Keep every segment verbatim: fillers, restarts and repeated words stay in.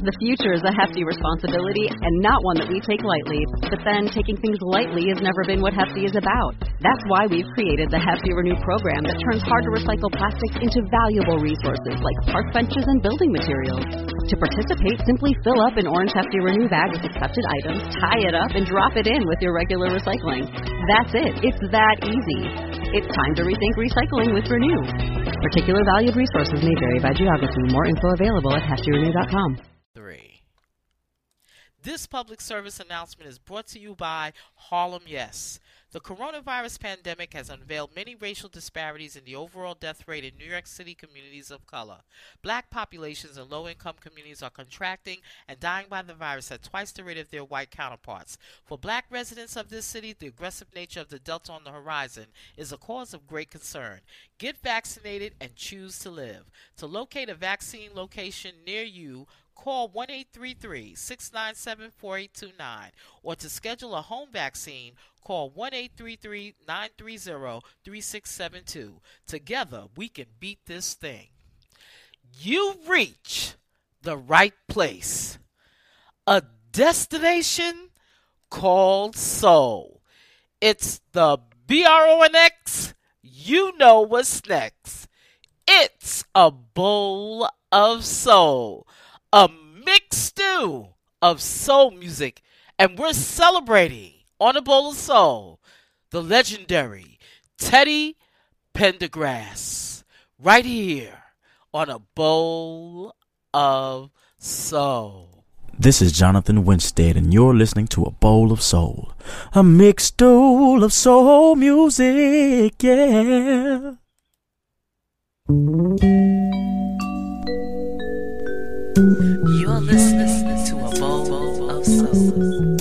The future is a hefty responsibility and not one that we take lightly. But then, taking things lightly has never been what Hefty is about. That's why we've created the Hefty Renew program that turns hard-to-recycle plastics into valuable resources like park benches and building materials. To participate, simply fill up an orange Hefty Renew bag with accepted items, tie it up, and drop it in with your regular recycling. That's it. It's that easy. It's time to rethink recycling with Renew. Particular valued resources may vary by geography. More info available at hefty renew dot com. Three. This public service announcement is brought to you by Harlem Yes. The coronavirus pandemic has unveiled many racial disparities in the overall death rate in New York City communities of color. Black populations and low-income communities are contracting and dying by the virus at twice the rate of their white counterparts. For black residents of this city, the aggressive nature of the Delta on the horizon is a cause of great concern. Get vaccinated and choose to live. To locate a vaccine location near you, call one eight three three, six nine seven, four eight two nine, or to schedule a home vaccine, call one eight three three, nine three zero, three six seven two. Together, we can beat this thing. You reach the right place. A destination called Soul. It's the B R O N X. You know what's next. It's a bowl of soul. A mixed stew of soul music, and we're celebrating on a bowl of soul the legendary Teddy Pendergrass right here on a bowl of soul. This is Jonathan Winstead, and you're listening to A Bowl of Soul, a mixed stew of soul music, yeah. You're listening to A Bowl of Soul.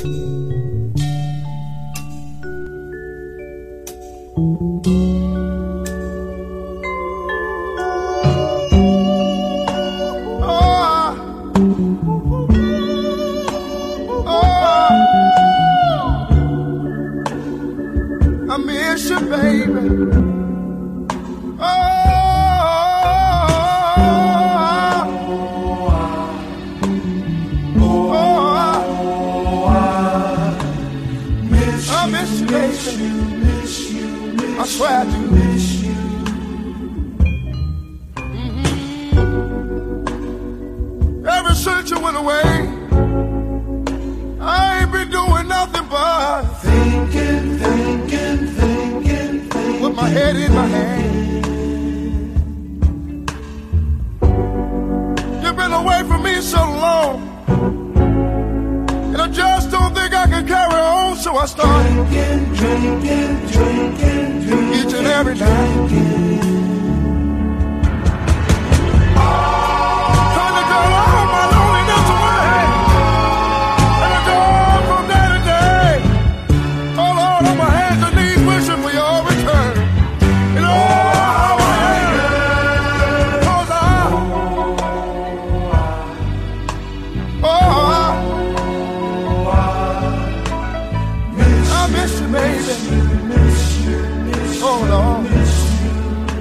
I miss you, baby. Oh. I swear I do miss you. Mm-hmm. Ever since you went away, I ain't been doing nothing but thinking, thinking, thinking, thinking. With my head in my hand. You've been away from me so long, and I just don't think I can carry on, so I started drinking, drinking, drinking, drinking each and every night. Trying to get all my loneliness away, and I go from day to day. Oh Lord, on my hands and knees wishing for your return. And oh, how I am, 'cause I, oh, I miss you, baby. Oh, Lord.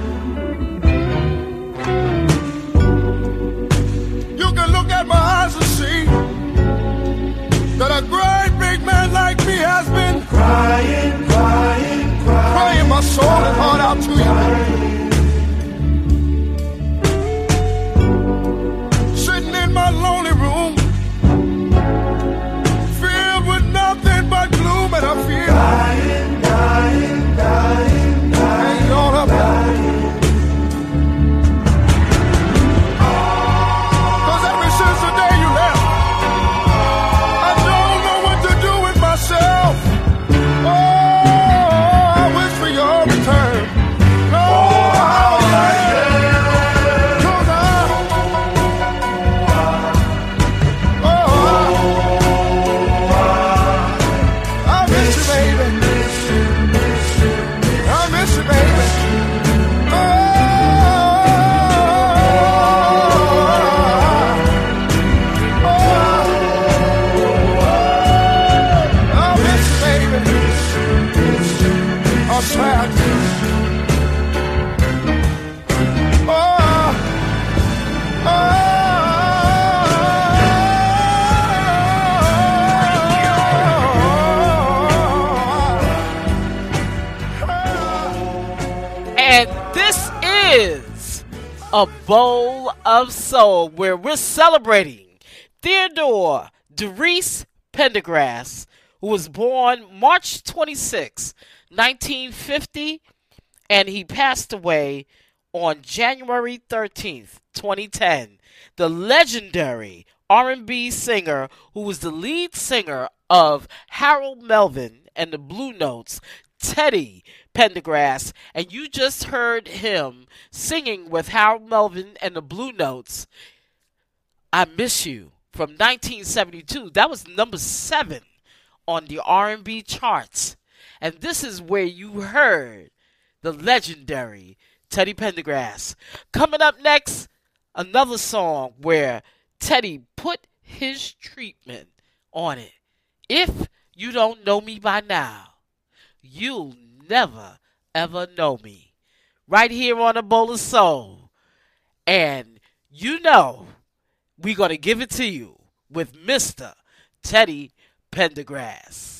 A Bowl of Soul, where we're celebrating Theodore DeReese Pendergrass, who was born March twenty-sixth, nineteen fifty, and he passed away on January thirteenth, twenty ten. The legendary R and B singer who was the lead singer of Harold Melvin and the Blue Notes, Teddy Pendergrass, and you just heard him singing with Harold Melvin and the Blue Notes, I Miss You, from nineteen seventy-two. That was number seven on the R and B charts. And this is where you heard the legendary Teddy Pendergrass. Coming up next, another song where Teddy put his treatment on it. If you don't know me by now, you'll never, ever know me. Right here on A Bowl of Soul. And you know we're going to give it to you with Mister Teddy Pendergrass.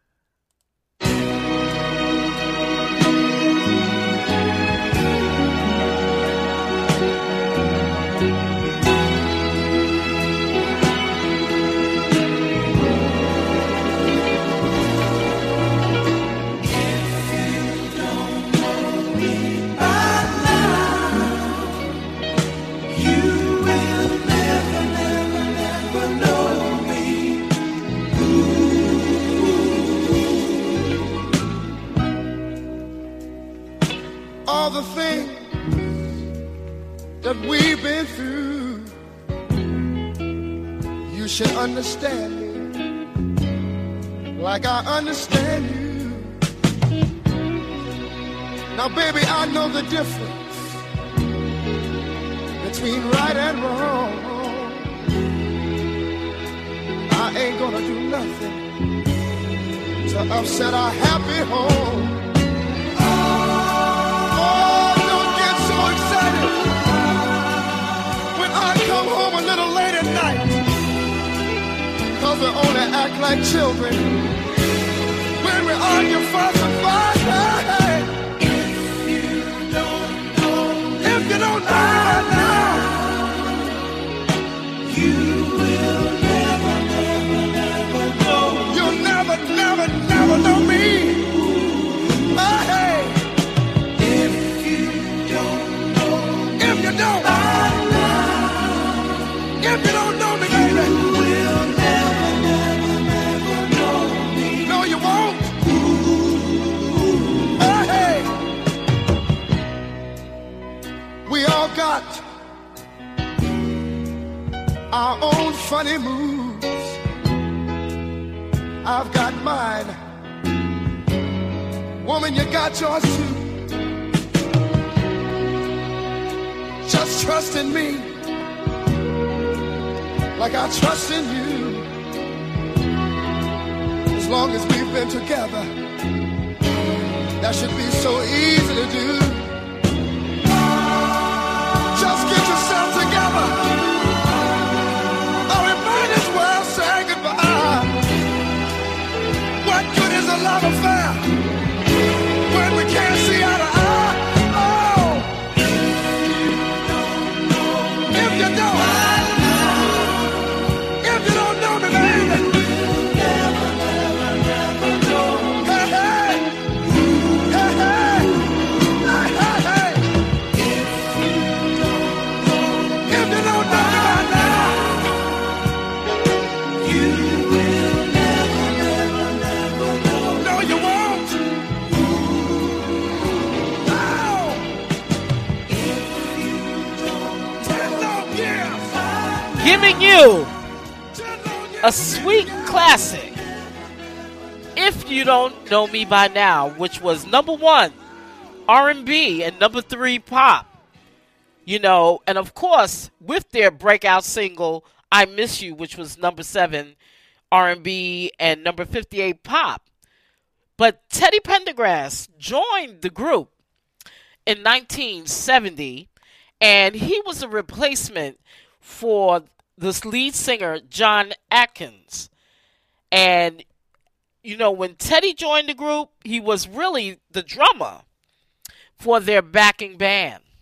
All the things that we've been through, you should understand me like I understand you. Now, baby, I know the difference between right and wrong. I ain't gonna do nothing to upset our happy home. Come home a little late at night, cause we only act like children when we argue, fuss and fight. Hey, if you don't know, if you don't know now, you will never, never, never know. You'll never, never, never know me. Hey, if you don't know, if you don't know. If you don't know me, baby, you will never, never, never know me. No, you won't. Ooh. Hey, we all got our own funny moves. I've got mine. Woman, you got yours too. Just trust in me like I trust in you. As long as we've been together, that should be so easy to do. Just get yourself together, or we might as well say goodbye. What good is a love affair when we can't see eye to eye? Oh, if you don't, giving you a sweet classic, If You Don't Know Me By Now, which was number one R and B and number three pop. You know, and of course, with their breakout single, I Miss You, which was number seven R and B and number fifty-eight pop. But Teddy Pendergrass joined the group in nineteen seventy, and he was a replacement for this lead singer, John Atkins. And, you know, when Teddy joined the group, he was really the drummer for their backing band.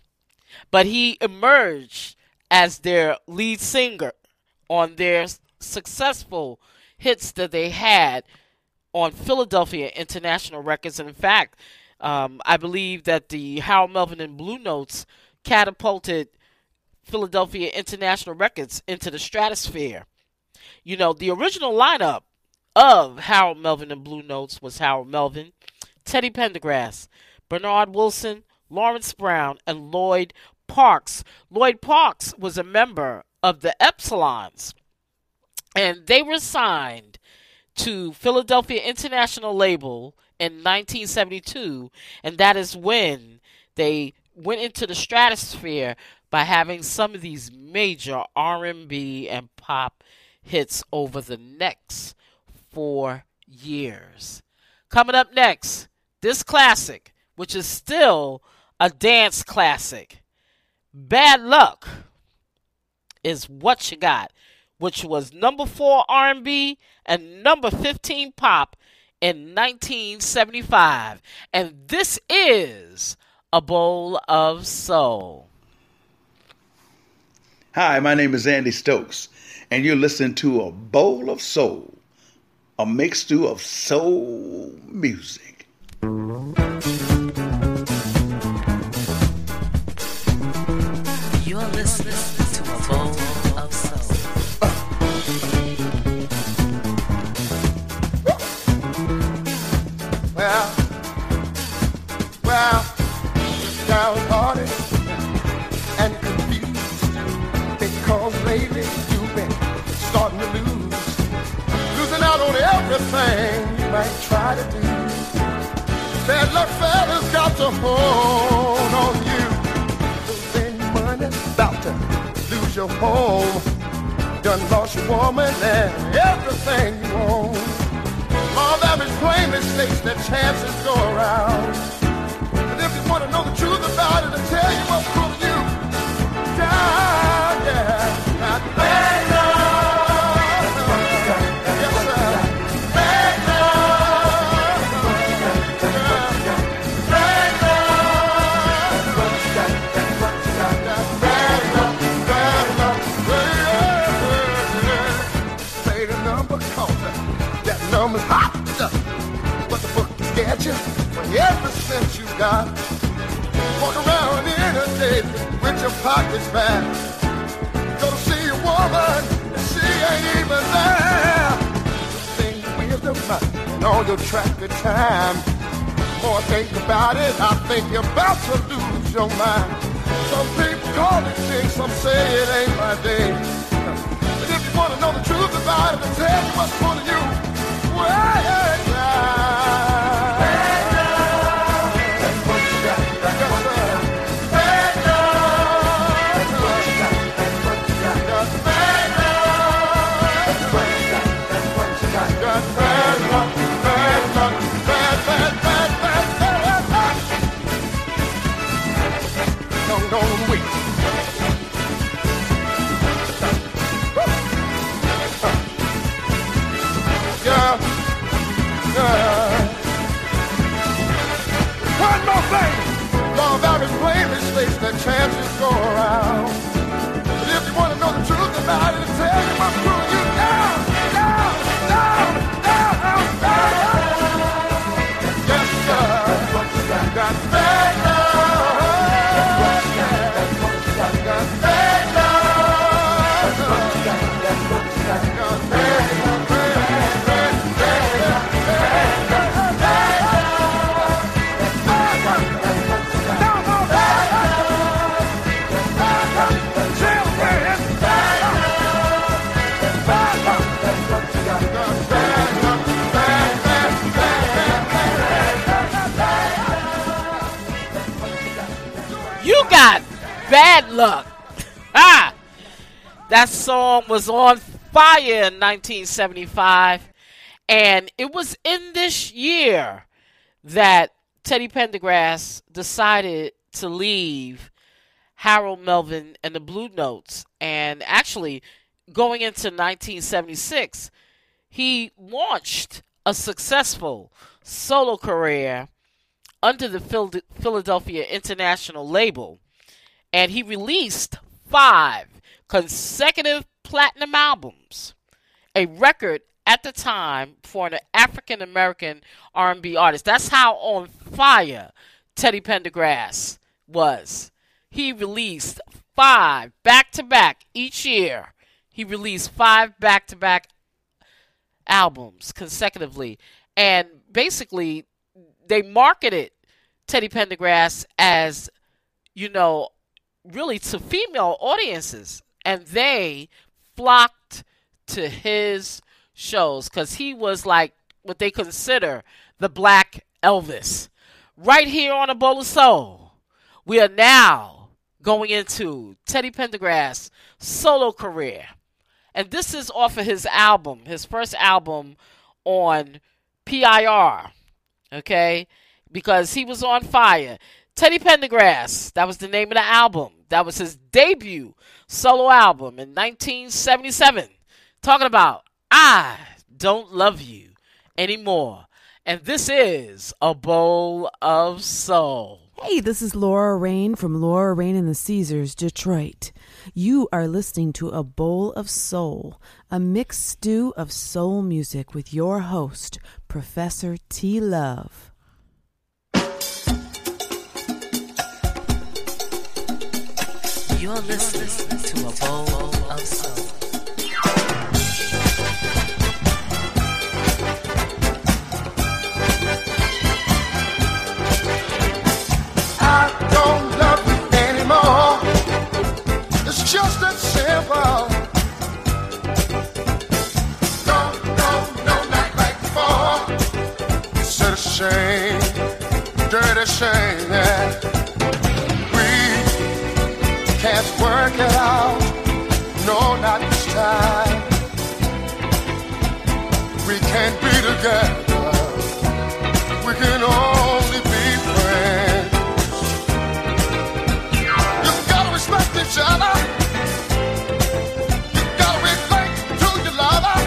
but he emerged as their lead singer on their successful hits that they had on Philadelphia International Records. And in fact, um, I believe that the Harold Melvin and Blue Notes catapulted Philadelphia International Records into the stratosphere. You know, the original lineup of Harold Melvin and Blue Notes was Harold Melvin, Teddy Pendergrass, Bernard Wilson, Lawrence Brown, and Lloyd Parks. Lloyd Parks was a member of the Epsilons, and they were signed to Philadelphia International label in nineteen seventy-two, and that is when they went into the stratosphere by having some of these major R and B and pop hits over the next four years. Coming up next, this classic, which is still a dance classic, Bad Luck is What You Got, which was number four R and B and number fifteen pop in nineteen seventy-five. And this is A Bowl of Soul. Hi, my name is Andy Stokes, and you're listening to A Bowl of Soul, a mixed stew of soul music. You're listening to A Bowl of Soul. Well, well, downhearted and confused because lately you've been starting to lose, losing out on everything you might try to do. Bad luck fella's got to hold on you. Losing money, about to lose your home. Done lost your woman and everything you own. All that is plainly states that chances go around. But if you want to know the truth about it, I'll tell you what's pulling you down, yeah. Not bad love. Yes, sir. Bad love. Bad love. Bad love. Bad love. Say the number, call that. That number's hot. But the book is sketchy for every cent you got. Walk around in a day with your pockets back. Go to see a woman and she ain't even there. Think wisdom and all your traffic time. More think about it, I think you're about to lose your mind. Some people call it jinx, some say it ain't my day. But if you want to know the truth about it, I'll tell you what's pulling you way down. Don't wait. Yeah, yeah. One more thing. Law very plainly states that chances go around. But if you want to know the truth about it, I'll tell you what's pulling you down, down, down, down, down. Yes, sir. Got bad love. You got bad luck. Ah, that song was on fire in nineteen seventy-five, and it was in this year that Teddy Pendergrass decided to leave Harold Melvin and the Blue Notes. And actually, going into nineteen seventy-six, he launched a successful solo career under the Philadelphia International label. and he released five consecutive platinum albums, a record at the time for an African American R and B artist. That's how on fire Teddy Pendergrass was. He released five back-to-back each year. He released five back-to-back albums consecutively. And basically, they marketed Teddy Pendergrass as, you know, really to female audiences. And they flocked to his shows because he was like what they consider the Black Elvis. Right here on A Bowl of Soul, we are now going into Teddy Pendergrass' solo career. And this is off of his album, his first album on P I R, okay? Because he was on fire. Teddy Pendergrass, that was the name of the album. That was his debut solo album in nineteen seventy-seven. Talking about I Don't Love You Anymore. And this is A Bowl of Soul. Hey, this is Laura Rain from Laura Rain and the Caesars, Detroit. You are listening to A Bowl of Soul, a mixed stew of soul music with your host, Professor T. Love. You're listening to A Bowl of Soul. I don't love you anymore. It's just that simple. No, no, no, not like before. It's a shame, dirty shame, yeah. We can't work it out. No, not this time. We can't be together. We can only be friends. Respect each other. You gotta relate to your lover.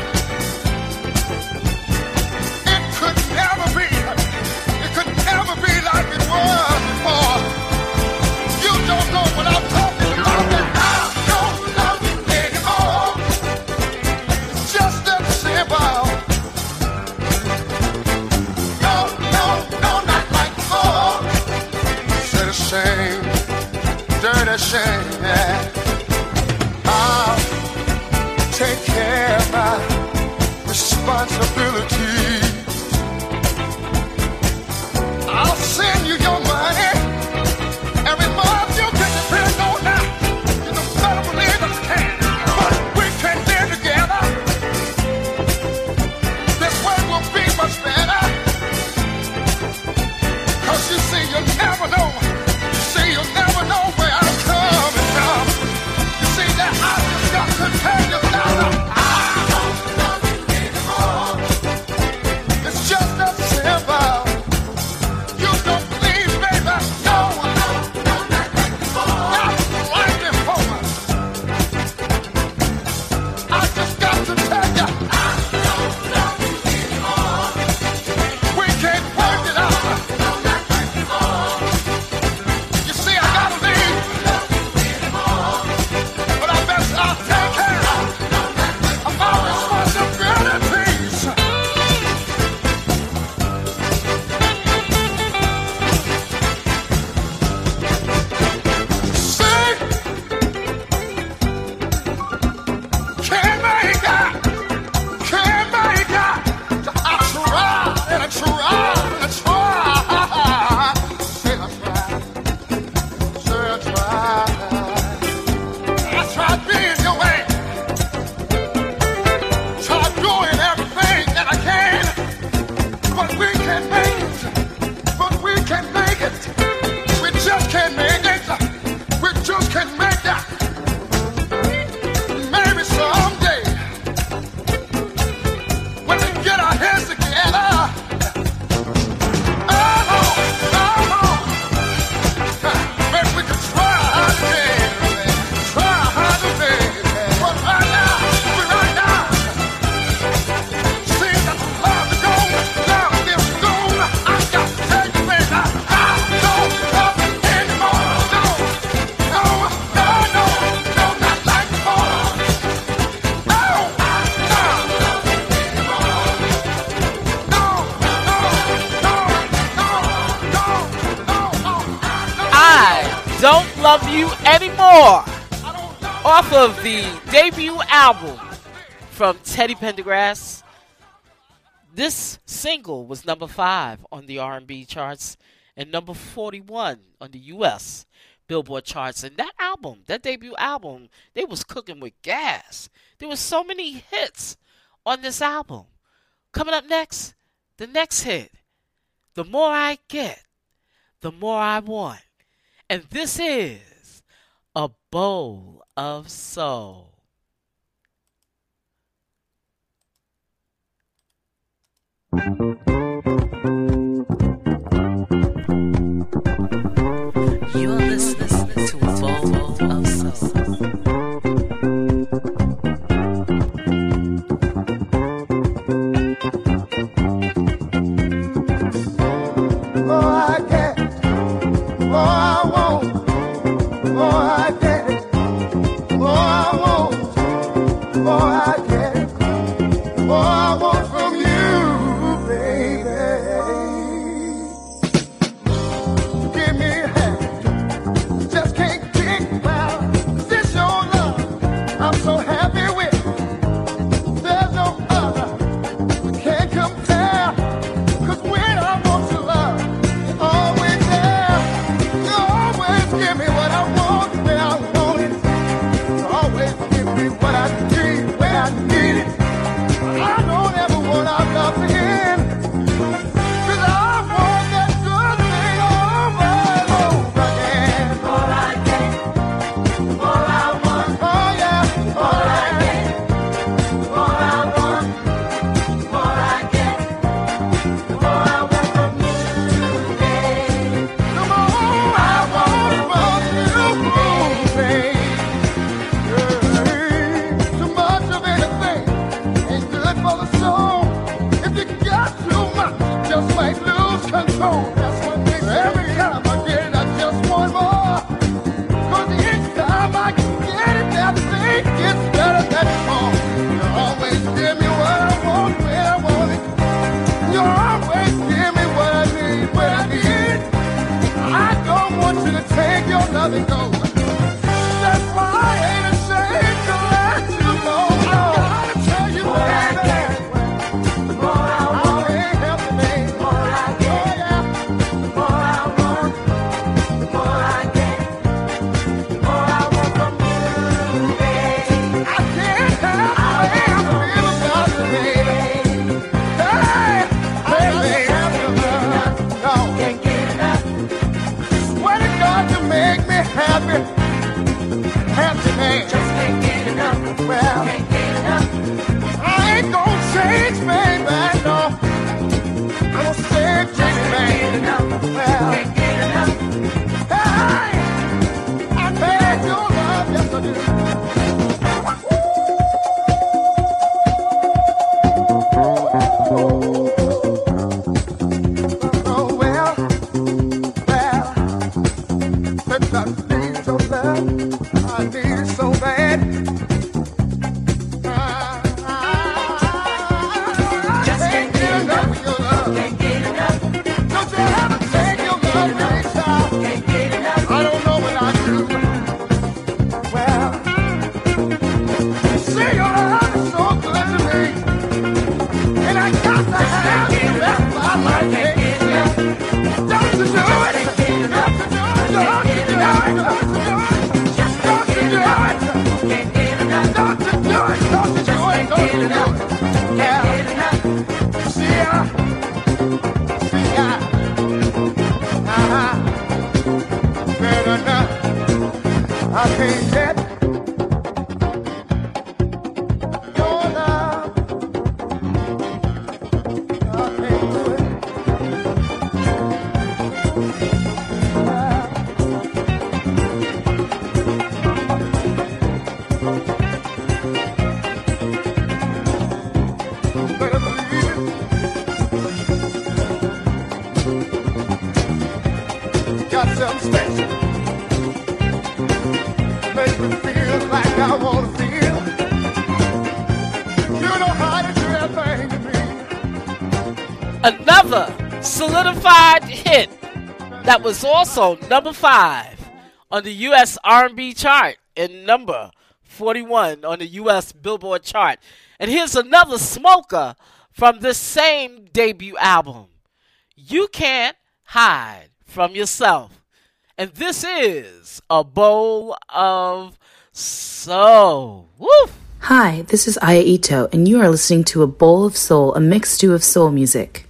It could never be, it could never be like it was before. You don't know what I'm talking about. And I don't love you anymore. It's just that simple. No, no, no, not like before. It's a shame. Dirty shame, yeah. I'll take care of my responsibility. I'll send you your money every month. You can depend on that. You know, better believe us can. But we can live together. This way will be much better. Cause you see, you never know. You see, you never know where I'm coming from. You see that I just got to tell you now. I don't love you anymore. It's just that simple. You don't believe, baby. No, no, no, not like before. Not like before. I just got to tell you. I don't love you anymore. We can't work it out. No, not like before. You see, I gotta leave. But I bet I'll take care of my responsibilities. See, can't make it, can't make it. I try and I try and I try. Say I try. Sure, I tried. I tried being your way. Tried doing everything that I can. But we can't make it. But we can't make it. We just can't make it. We just can't make it. Maybe someday, when we get our heads together. Oh, oh. Maybe we can try again, try again. But right now, we right now. See that the love is gone, love is gone. I got to tell you, baby, I don't love you anymore. No, no. Love You Anymore off of the debut album from Teddy Pendergrass. This single was number five on the R and B charts and number forty-one on the U S Billboard charts. And that album, that debut album, they was cooking with gas. There was so many hits on this album. Coming up next, the next hit, The More I Get, The More I Want. And this is A Bowl of Soul. You're listening to A Bowl of Soul. Another solidified hit that was also number five on the U S R and B chart and number forty-one on the U S Billboard chart. And here's another smoker from this same debut album. You Can't Hide From Yourself. And this is A Bowl of Soul. Woo! Hi, this is Aya Ito, and you are listening to A Bowl of Soul, a mixed stew of soul music.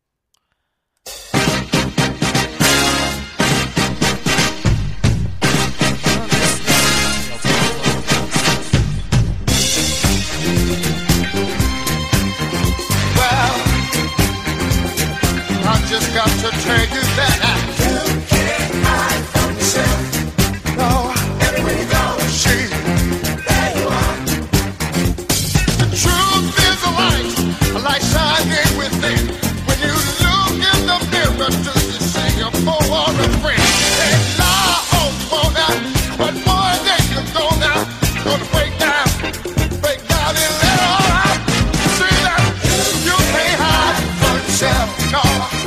Just got to tell you that I you can't hide from yourself. No, everywhere you go, she, there you are. The truth is a light, a light shining within. When you look in the mirror, do you see a foe or a friend? And lie on phone now, but one day you're gone now. Gonna break down, break down and let it all out. See that you can't hide from yourself. No.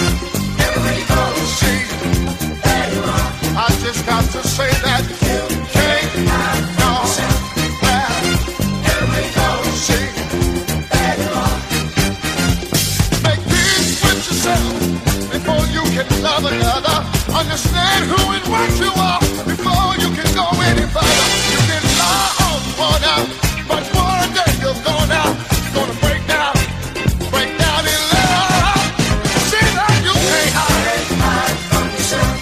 I just got to say that you can't no well, every go see that you are. Make peace with yourself before you can love another. Understand who and what you are before you can go any further. You can lie on one out, but one day you're gone out. You're gonna break down, break down and let out. See that you can't hide from yourself.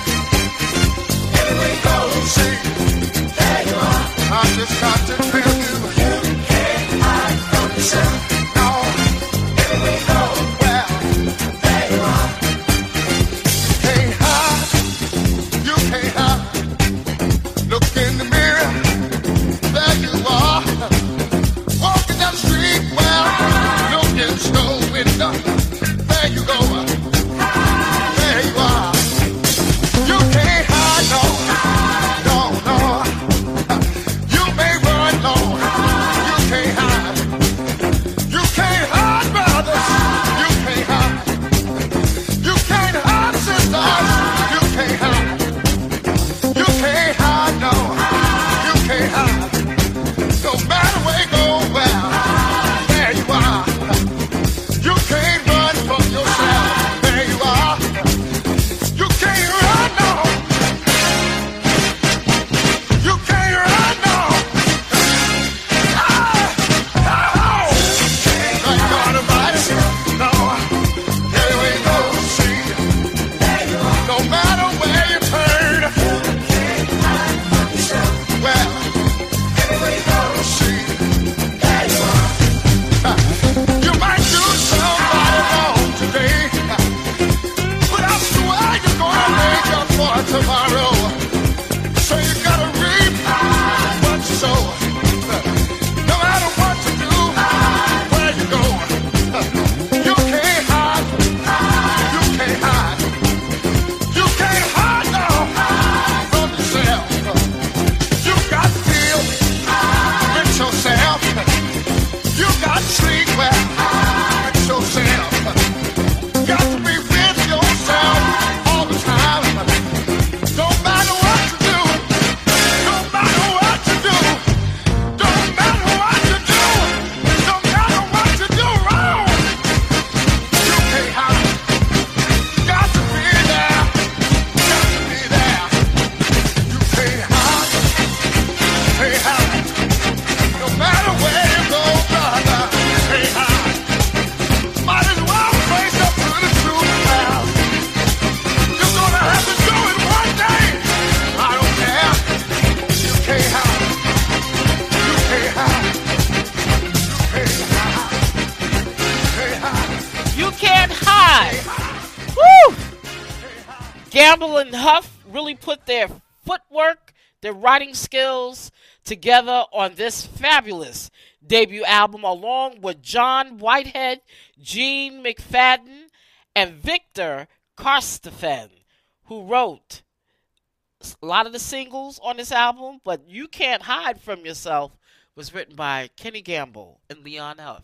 See, there you are. I just got to tell you, you can't hide from yourself. No, here we go. Well, there you are. You can't hide. You can't hide. Look in the mirror. There you are. Walking down the street. Well, look in the store window. There you go. There you are. You can't hide. No. Gamble and Huff really put their footwork, their writing skills together on this fabulous debut album, along with John Whitehead, Gene McFadden, and Victor Karstoffen, who wrote a lot of the singles on this album. But You Can't Hide From Yourself was written by Kenny Gamble and Leon Huff.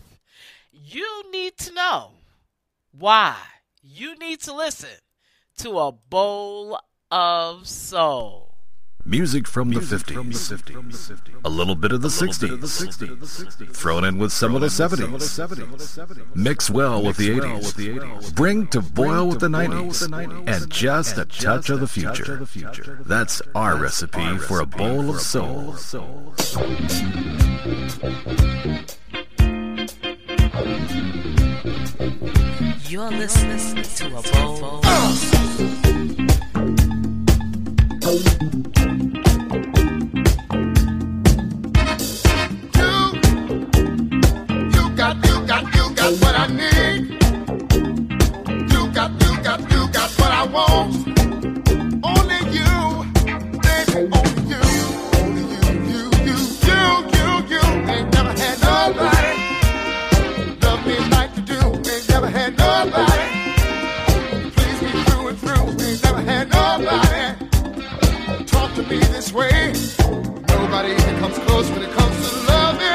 You need to know why you need to listen to A Bowl of Soul. Music from the fifties, a little bit of the sixties, thrown in with some of the seventies, mix well with the eighties, bring to boil with the nineties, and just a touch of the future. That's our recipe for a bowl of soul. You're listening to a bowl of soul. What I need, you got, you got, you got what I want. Only you, baby, only you, only you, you, you, you, you, you. Ain't never had nobody love me like you do. Ain't never had nobody please me through and through. Ain't never had nobody talk to me this way. Nobody even comes close when it comes to loving.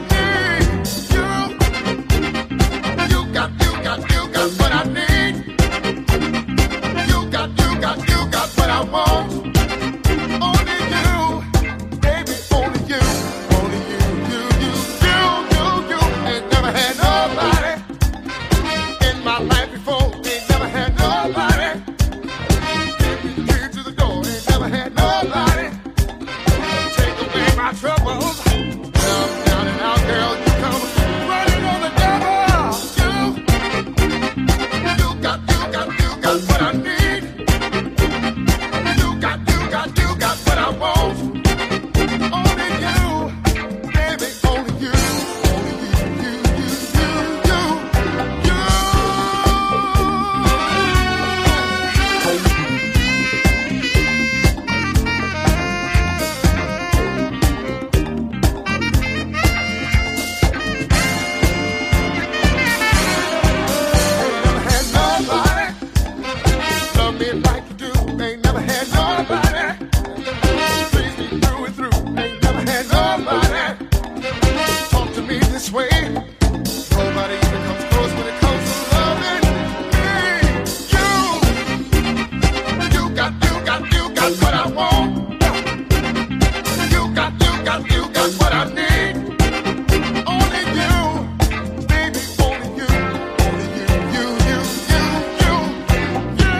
What I need, you got, you got, you got what I want. Only you, baby, only you, only you, you, you, you, you, you. Ain't never had nobody in my life before. Ain't never had nobody take me through to the door. Ain't never had nobody take away my troubles. Down, down and out, girl, you come running on the devil. What I need, you got, you got, you got what I want. Only you, baby, only you, only you, you, you, you, you, like you do. Ain't never had nobody please me through and through. Ain't never had nobody talk to me this way. Nobody even comes close when it comes to loving me. You, you got, you got, you got what I want. You got, you got, you got what I need. Only you, baby, only you, only you, you, you, you, you, you.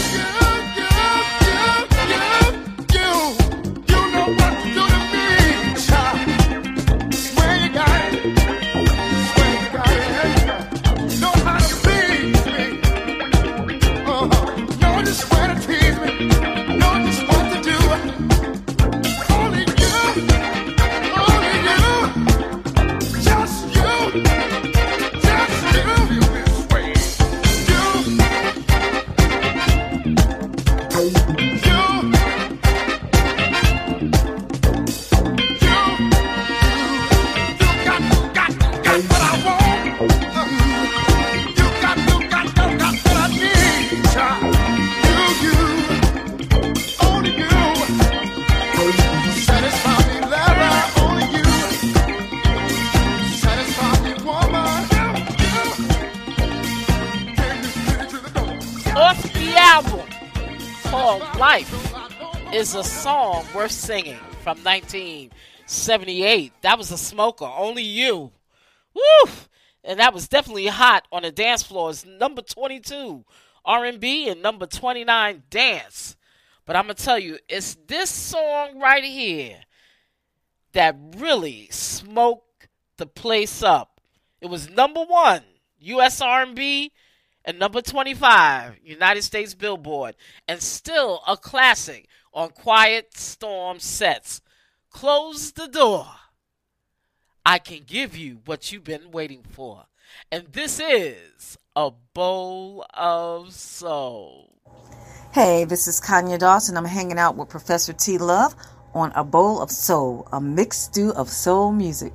Life is a song worth singing from nineteen seventy-eight. That was a smoker. Only you. Woo! And that was definitely hot on the dance floors. Number twenty-two, R and B, and number twenty-nine, dance. But I'm going to tell you, it's this song right here that really smoked the place up. It was number one, U S R and B, and number twenty-five, United States Billboard, and still a classic on Quiet Storm sets. Close the door. I can give you what you've been waiting for. And this is A Bowl of Soul. Hey, this is Kanya Dawson. I'm hanging out with Professor T. Love on A Bowl of Soul, a mixed stew of soul music.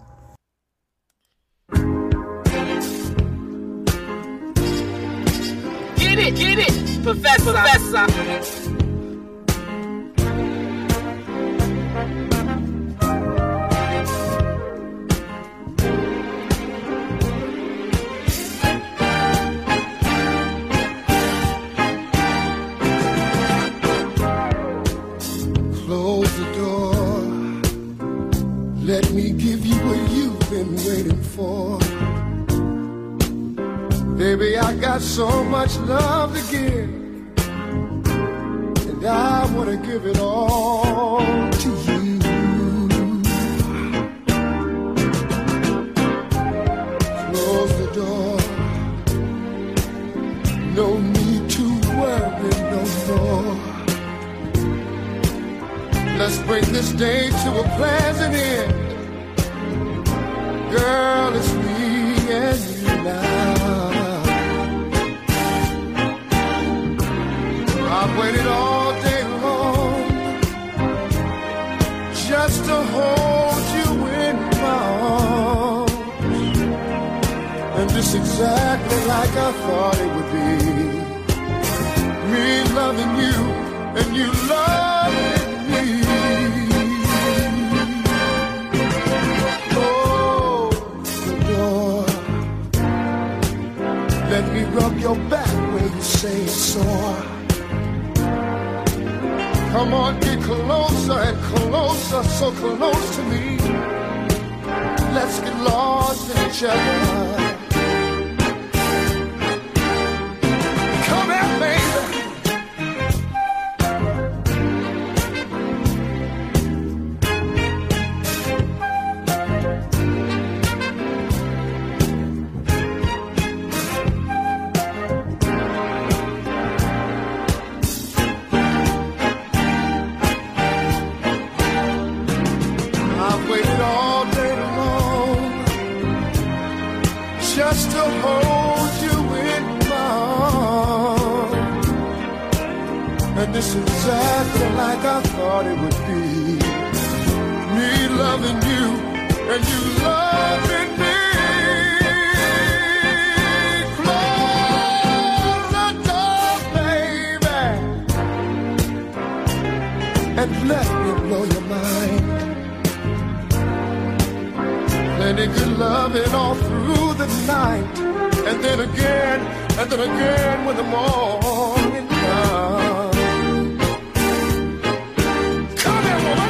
Get it, get it, Professor. Professor. Close Baby, I got so much love to give, and I want to give it all to you. Close the door, no need to worry no more. Let's bring this day to a pleasant end. Girl, it's me and you now. I've waited all day long just to hold you in my arms, and this exactly like I thought it would be. Me loving you and you loving me. Close the door, let me rub your back where you say it's sore. Come on, get closer and closer, so close to me. Let's get lost in each other. Come here, baby. Just to hold you in my arms, and this is exactly like I thought it would be. Me loving you and you loving me. Close the door, baby, and let me blow your mind. Plenty good loving all through the night, and then again, and then again when the morning comes. Come here, woman.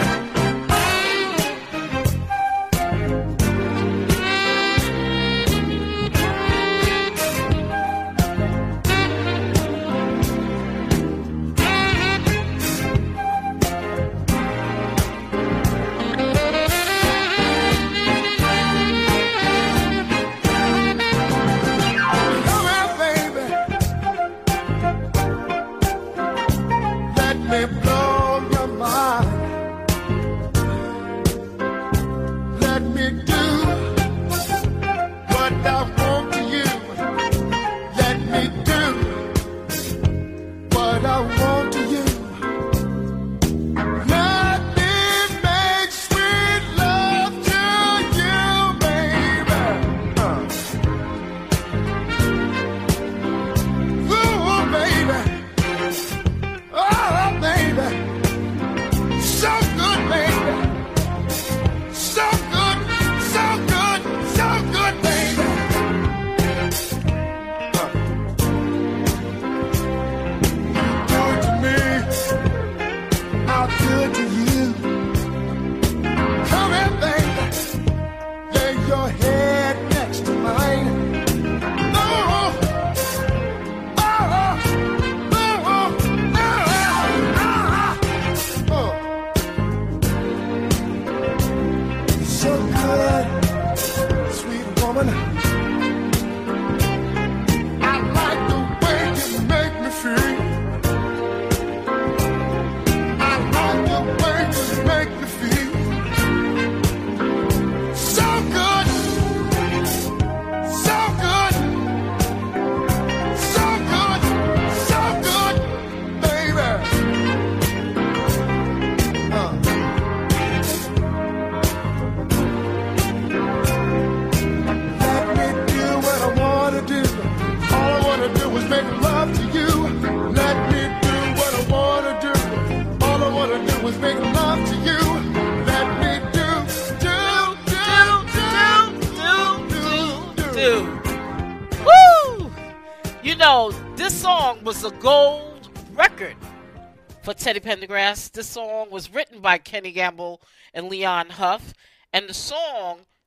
Was a gold record for Teddy Pendergrass. This song was written by Kenny Gamble and Leon Huff, and the song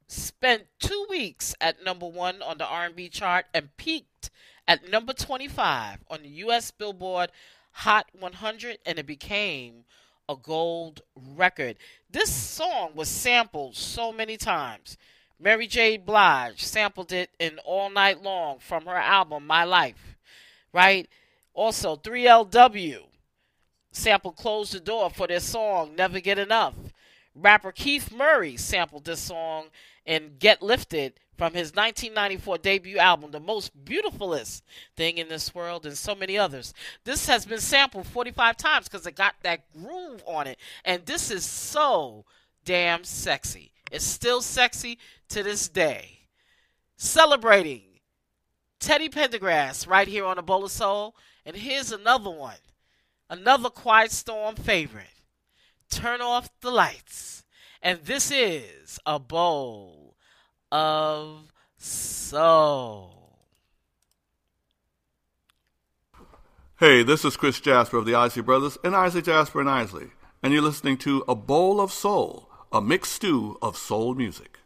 spent two weeks at number one on the R and B chart and peaked at number twenty-five on the U S Billboard Hot one hundred, and it became a gold record. This song was sampled so many times. Mary J. Blige sampled it in All Night Long from her album My Life, right? Also, three L W sampled Close the Door for their song Never Get Enough. Rapper Keith Murray sampled this song in Get Lifted from his nineteen ninety-four debut album, The Most Beautifulest Thing in This World, and so many others. This has been sampled forty-five times because it got that groove on it. And this is so damn sexy. It's still sexy to this day. Celebrating Teddy Pendergrass right here on A Bowl of Soul. And here's another one. Another Quiet Storm favorite. Turn Off the Lights. And this is A Bowl of Soul. Hey, this is Chris Jasper of the Isley Brothers and Isley Jasper and Isley. And you're listening to A Bowl of Soul, a mixed stew of soul music.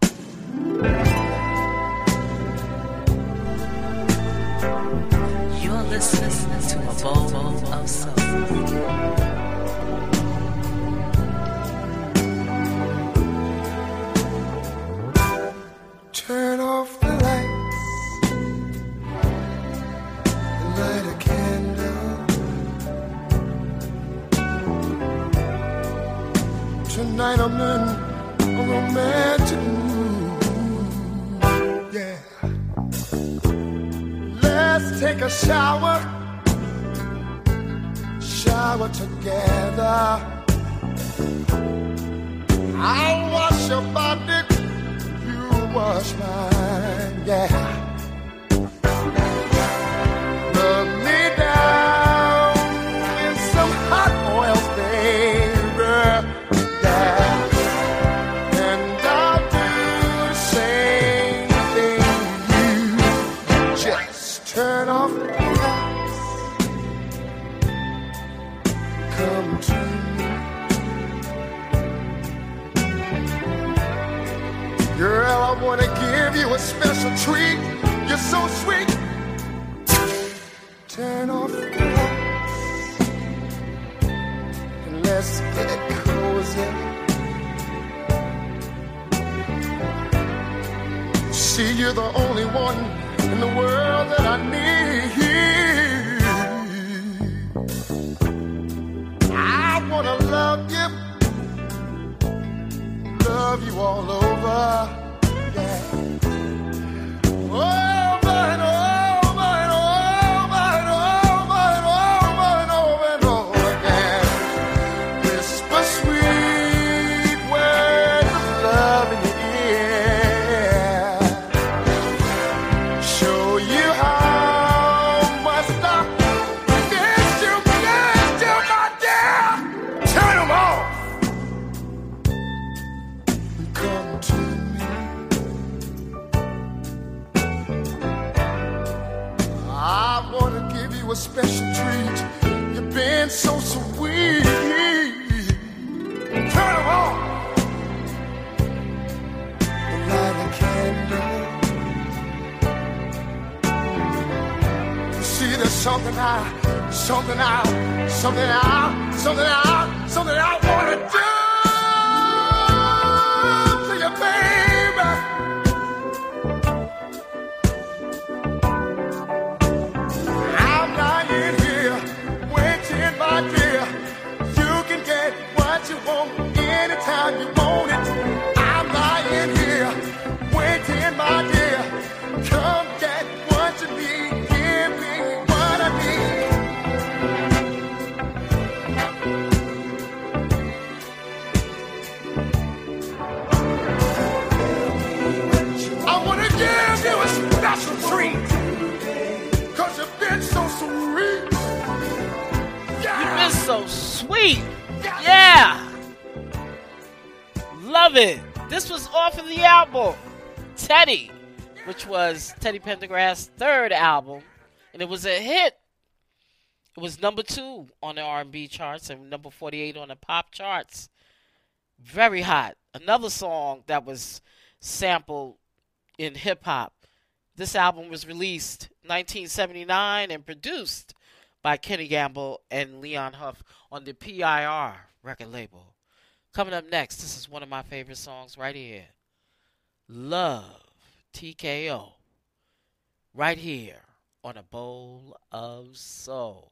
You're listening to A Bowl of Soul. Turn off the lights and light a candle. Tonight I'm in a romantic mood. Yeah. Let's take a shower, shower together. I'll wash your body, wash mine, yeah. Rub me down in some hot oil, baby, yeah. And I'll do the same thing. You just turn off the lights, come to me. Girl, I wanna give you a special treat. You're so sweet. Turn off the lights and let's get cozy. See, you're the only one in the world that I need. I wanna love you, love you all over. Yeah. Over and over and over and over and over and over and over again. Whisper sweet words of love in your ear. Show you how much I miss you, miss you, my dear. Turn them off. Come to me. I wanna give you a special treat. You've been so sweet. Turn them on. Light a candle. You see, there's something I, something I, something I, something I, something I wanna do to you, baby. My dear, you can get what you want anytime you want it. I'm lying here waiting, my dear. Come get what you need, give me what I need. I want to give you a special treat, 'cause you've been so sweet. You've been so sweet. Yeah. Love it. This was off of the album Teddy, which was Teddy Pendergrass' third album. And it was a hit. It was number two on the R and B charts and number forty-eight on the pop charts. Very hot. Another song that was sample in hip-hop. This album was released nineteen seventy-nine and produced by Kenny Gamble and Leon Huff on the P I R record label. Coming up next, this is one of my favorite songs right here. Love, T K O. Right here on A Bowl of Soul.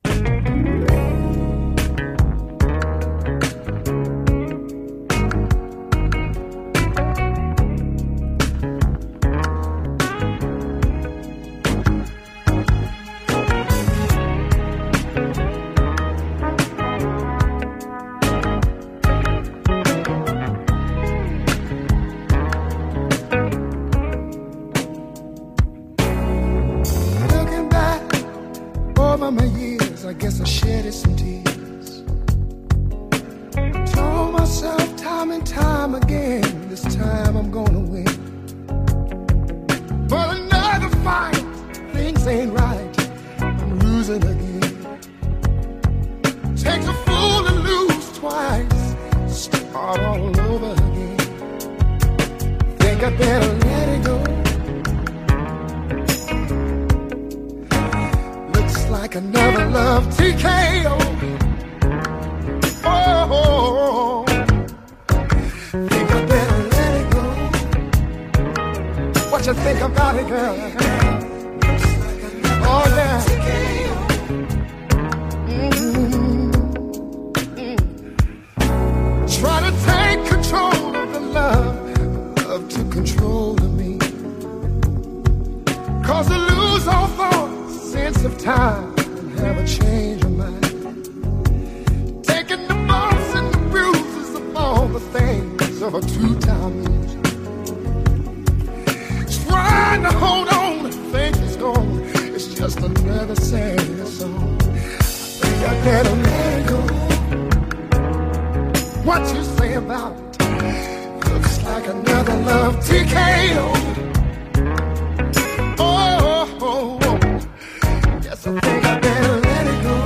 My years, I guess I shedded some tears. Told myself time and time again, this time I'm gonna win. But another fight, things ain't right, I'm losing again. Takes a fool to lose twice, start all over again. Think I better let it go. Like another love T K O. Oh, think I better let it go. What you think about it, girl? Oh, yeah. Mm-hmm. Mm-hmm. Try to take control of the love, love to control of me. Cause I lose all thought, sense of time, and have a change of mind. Taking the bumps and the bruises of all the things of a two-time loser. Trying to hold on, think it's gone. It's just another sad song. I think I better let it go. What you say about it? Looks like another love T K O. Oh, oh, oh. Yes, I think I better let it go.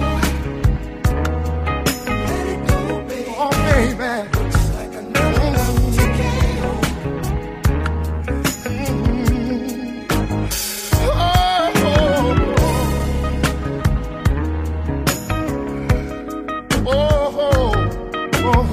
Let it go, baby. Oh, baby. Looks like another love T K O. Mm-hmm. Oh, oh, oh, oh, oh.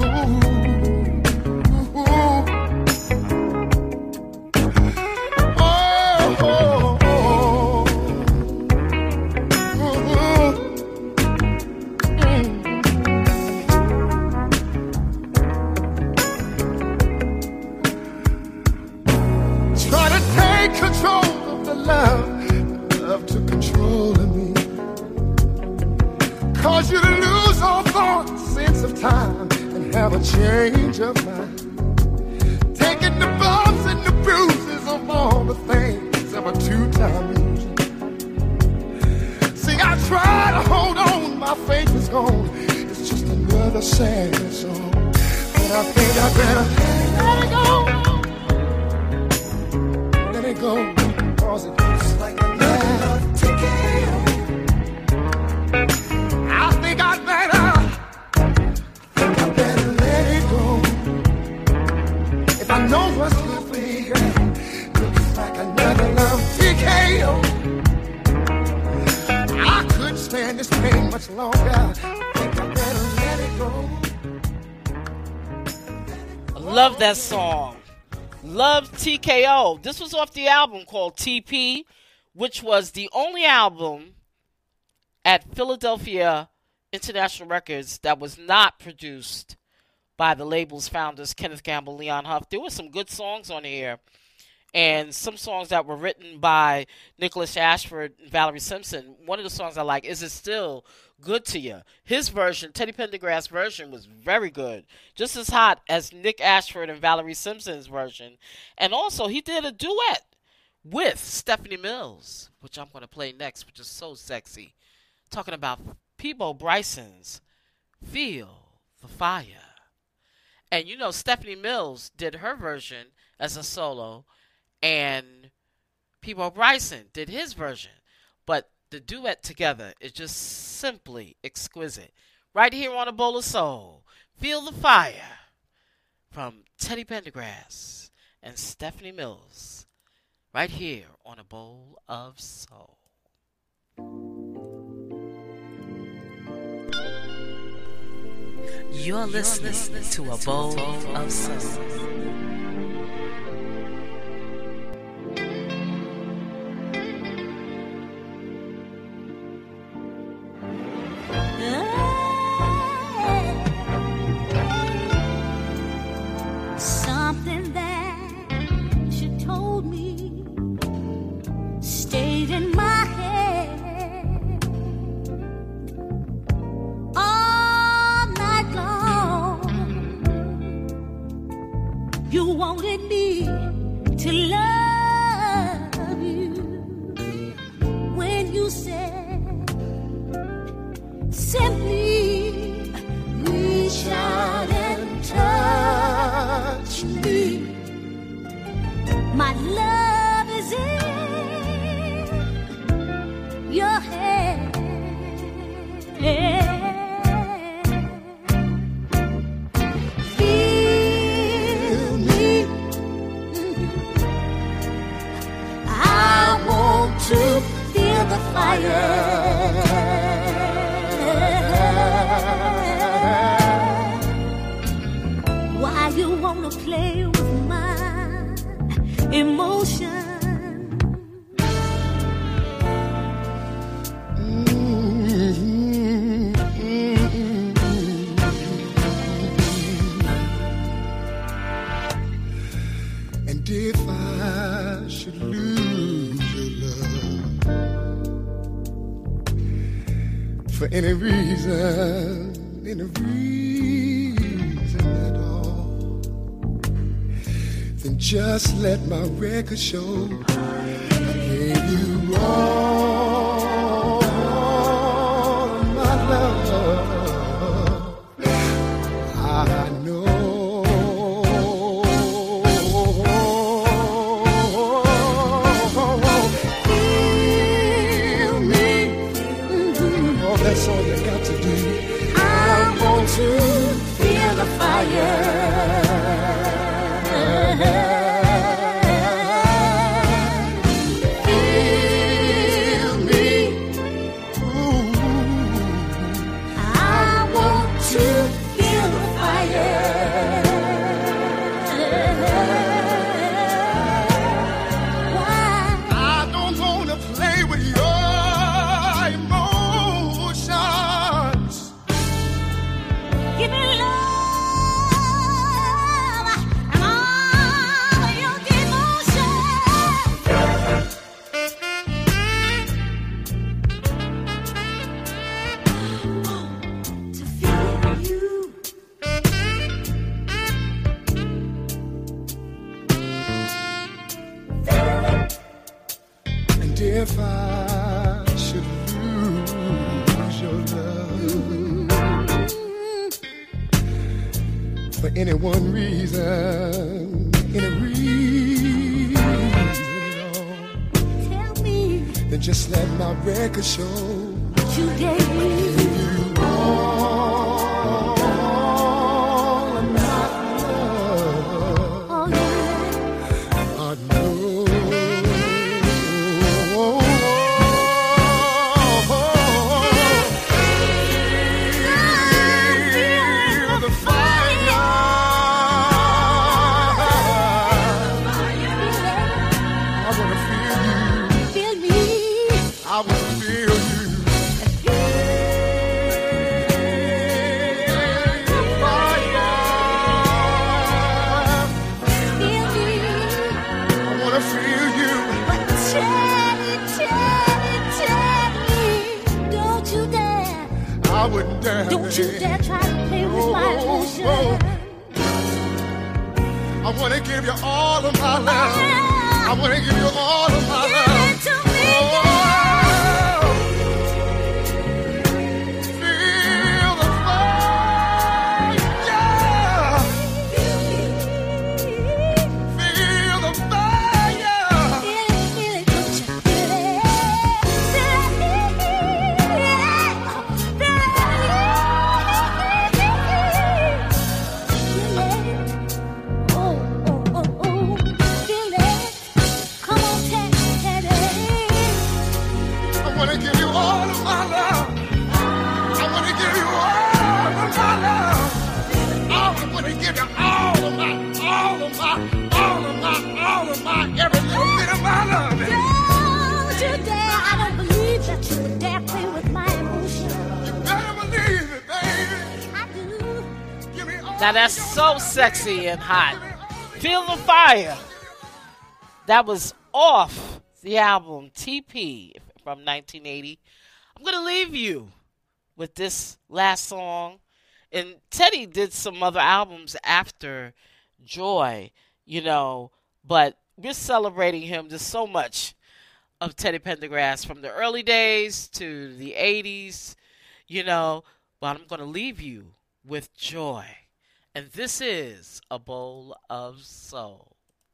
Have a change of mind. Taking the bumps and the bruises of all the things of a two-time loser. See, I try to hold on, my faith is gone. It's just another sad song. But I think I better let it go. Let it go. Cause it looks like another T K O. I think I'd better I know what's good for me, girl. Looks like another love T K O. I couldn't stand this pain much longer. I think I better let it go. I love that song. Love T K O. This was off the album called T P, which was the only album at Philadelphia International Records that was not produced by the label's founders, Kenneth Gamble, Leon Huff. There were some good songs on here, and some songs that were written by Nicholas Ashford and Valerie Simpson. One of the songs I like, Is It Still Good to You? His version, Teddy Pendergrass' version, was very good. Just as hot as Nick Ashford and Valerie Simpson's version. And also, he did a duet with Stephanie Mills, which I'm going to play next, which is so sexy. Talking about Peabo Bryson's Feel the Fire. And you know, Stephanie Mills did her version as a solo, and Peabo Bryson did his version. But the duet together is just simply exquisite. Right here on A Bowl of Soul, Feel the Fire from Teddy Pendergrass and Stephanie Mills, right here on A Bowl of Soul. You're listening to A Bowl of Soul. Something that you told me stayed in my head all night long. You wanted me to love you when you said simply reach out and touch me. My love is in your hand. Feel me. I want to feel the fire. Why you wanna play with my emotion? And if I should lose your love for any reason, any reason at all, then just let my record show I gave you all of my love. I know. Feel me. Oh, that's all you got to do. I want to feel the fire. Feel me. Ooh. I want to feel the fire. Why? I don't want to play with your emotions. Give me love and all your devotion. To feel you. And if I should lose your love for any one reason, any reason at all, tell me, then just let my record show what you gave me. You all of my love. Oh, yeah. I know. Feel the fire. I wanna feel you. Feel me. I wanna feel you. Feel the fire. Feel me. I wanna feel you. But tell me, tell me, tell me, don't you dare. I wouldn't dare. Don't you dare try to play with my emotions. I wanna give you all of my love. I wanna give you all of my love. Give it to me. Oh, feel the fire. Feel the fire. Feel it, feel it, don't you feel it? Feel it, feel it. Oh, oh, oh, oh. want to give you all of my love. I want to give you all of my love. I want to give you all of my, all of my, all of my, all of my, every little bit of my love. Don't you dare, I don't believe that you would dare play with my emotions. You better believe it, baby. I do. Give me all Now that's so sexy and hot. Feel the fire. That was off the album T P from nineteen eighty. I'm going to leave you with this last song. And Teddy did some other albums after Joy, you know, but we're celebrating him. There's so much of Teddy Pendergrass from the early days to the eighties, you know, but I'm going to leave you with Joy. And this is A Bowl of Soul.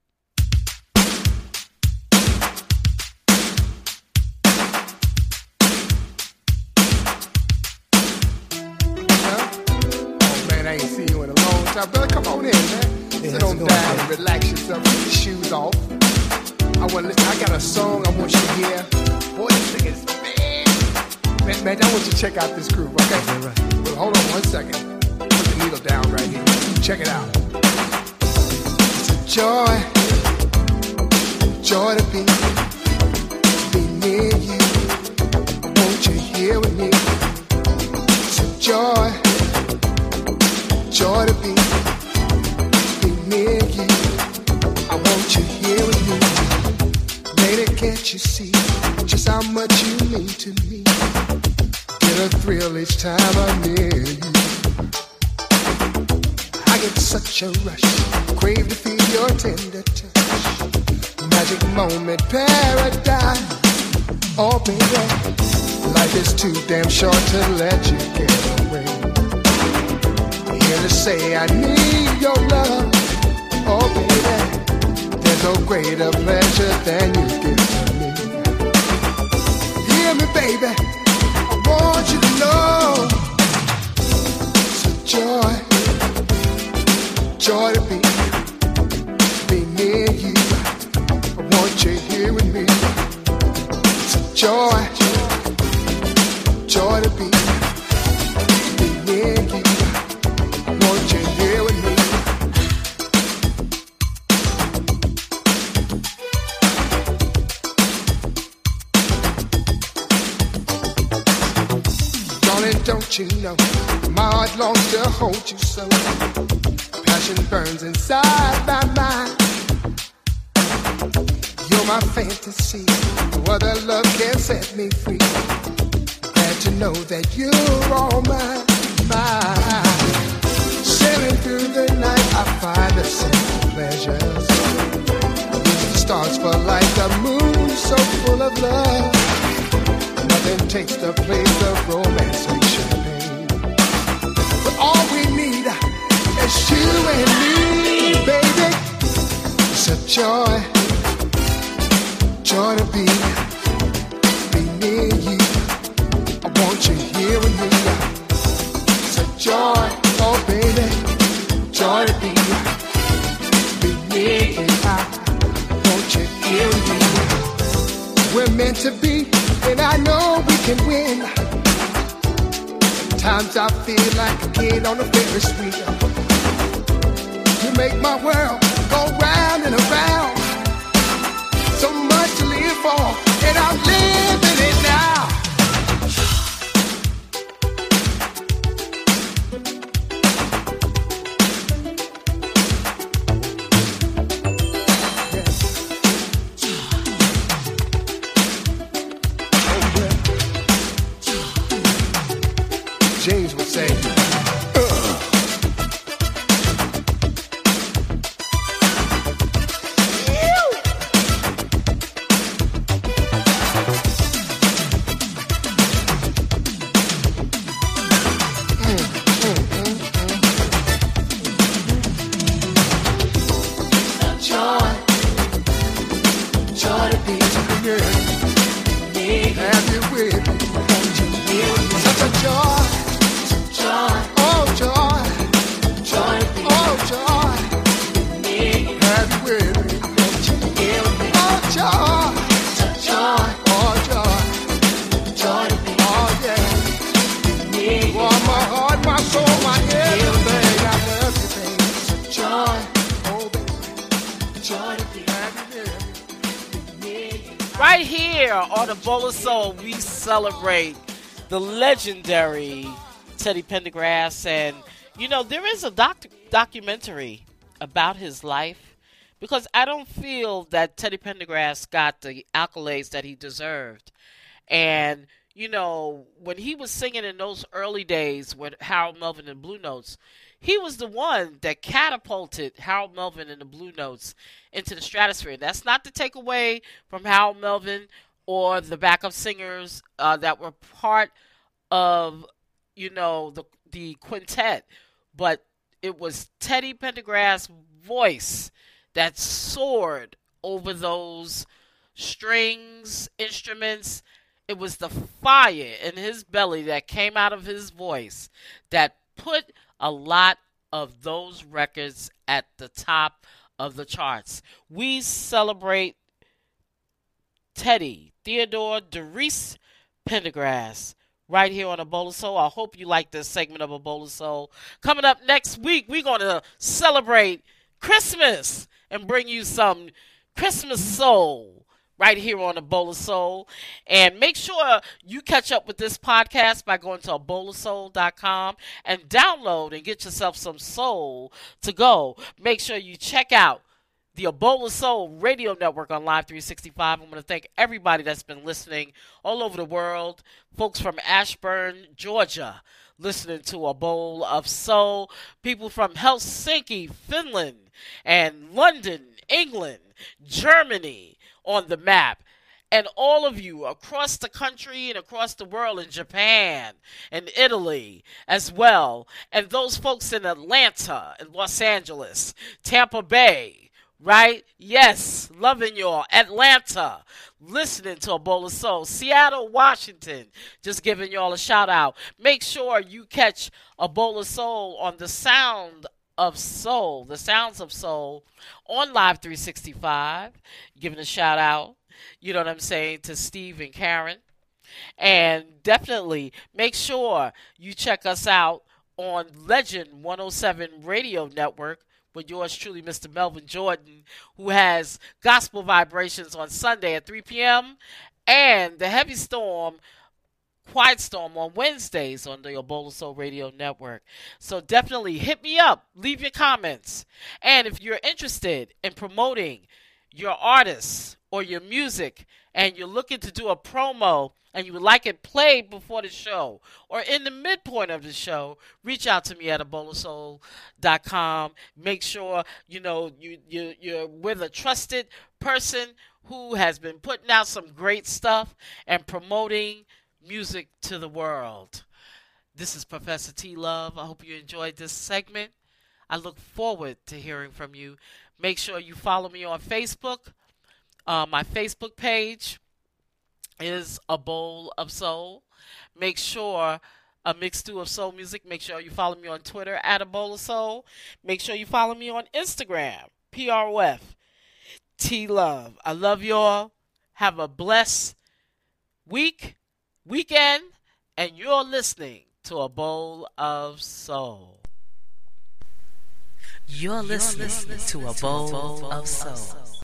I ain't seen you in a long time. Brother, come on in, man. Yeah, Sit on going, down man? and relax yourself. Get your shoes off. I want to listen. I got a song I want you to hear. Boy, this thing is bad. Man, man, I want you to check out this groove, okay? Yeah, right. Well, hold on one second. Put the needle down right here. Check it out. It's a joy, joy to be, to be near you. I want you here with me. It's a joy. Joy to be, be near you. I want you here with me. Lady, can't you see just how much you mean to me? Get a thrill each time I'm near you. I get such a rush, crave to feel your tender touch. Magic moment, paradise. Oh baby, life is too damn short to let you get away. To say I need your love. Oh baby, there's no greater pleasure than you give to me. Hear me baby, I want you to know it's a joy, joy to be, be near you. I want you here with me. It's a joy, joy to be, be near you. Want you here with me? Darling, don't you know my heart longs to hold you so. Passion burns inside my mind. You're my fantasy. No other love can set me free. Glad to know that you're all mine, mine. Sailing through the night, I find the same pleasures. The stars fall like the moon, so full of love. Nothing takes the place of romance and champagne. But all we need is you and me, baby. It's a joy, joy to be, be near you. I want you here with me. It's a joy. Oh baby, joy to be, be near you. I want you here with me. We're meant to be, and I know we can win. Sometimes I feel like a kid on a Ferris wheel. You make my world go round and around. So much to live for, and I'm living it now. James would say, uh. Have you with me? Such a joy, joy. here on A Bowl of Soul, we celebrate the legendary Teddy Pendergrass. And, you know, there is a doc- documentary about his life, because I don't feel that Teddy Pendergrass got the accolades that he deserved. And, you know, when he was singing in those early days with Harold Melvin and Blue Notes, he was the one that catapulted Harold Melvin and the Blue Notes into the stratosphere. That's not to take away from Harold Melvin or the backup singers uh, that were part of, you know, the the quintet. But it was Teddy Pendergrass' voice that soared over those strings, instruments. It was the fire in his belly that came out of his voice that put a lot of those records at the top of the charts. We celebrate Teddy Theodore DeReese Pendergrass right here on A Bowl of Soul. I hope you like this segment of A Bowl of Soul. Coming up next week, we're going to celebrate Christmas and bring you some Christmas soul right here on A Bowl of Soul. And make sure you catch up with this podcast by going to a bowl of soul dot com and download and get yourself some soul to go. Make sure you check out the A Bowl of Soul radio network on Live three sixty-five. I'm going to thank everybody that's been listening all over the world. Folks from Ashburn, Georgia, listening to A Bowl of Soul. People from Helsinki, Finland, and London, England, Germany, on the map, and all of you across the country and across the world, in Japan and Italy as well, and those folks in Atlanta and Los Angeles, Tampa Bay, right? Yes, loving y'all. Atlanta, listening to A Bowl of Soul. Seattle, Washington, just giving y'all a shout out. Make sure you catch A Bowl of Soul on the Sound of Soul, the Sounds of Soul, on Live three sixty-five. Giving a shout out, you know what I'm saying, to Steve and Karen. And definitely make sure you check us out on Legend one oh seven Radio Network with yours truly, Mister Melvin Jordan, who has Gospel Vibrations on Sunday at three p.m. and the Heavy Storm, Quiet Storm on Wednesdays on the A Bowl of Soul Radio Network. So definitely hit me up. Leave your comments. And if you're interested in promoting your artists or your music and you're looking to do a promo and you would like it played before the show or in the midpoint of the show, reach out to me at a bowl of soul dot com. Make sure, you know, you, you, you're with a trusted person who has been putting out some great stuff and promoting music to the world. This is Professor T. Love. I hope you enjoyed this segment. I look forward to hearing from you. Make sure you follow me on Facebook. Uh, my Facebook page is A Bowl of Soul. Make sure a mixed stew of soul music. Make sure you follow me on Twitter at A Bowl of Soul. Make sure you follow me on Instagram, P R O F T Love. I love y'all. Have a blessed week. Weekend, and you're listening to A Bowl of Soul. You're listening, you're listening to A Bowl, to a bowl of Soul.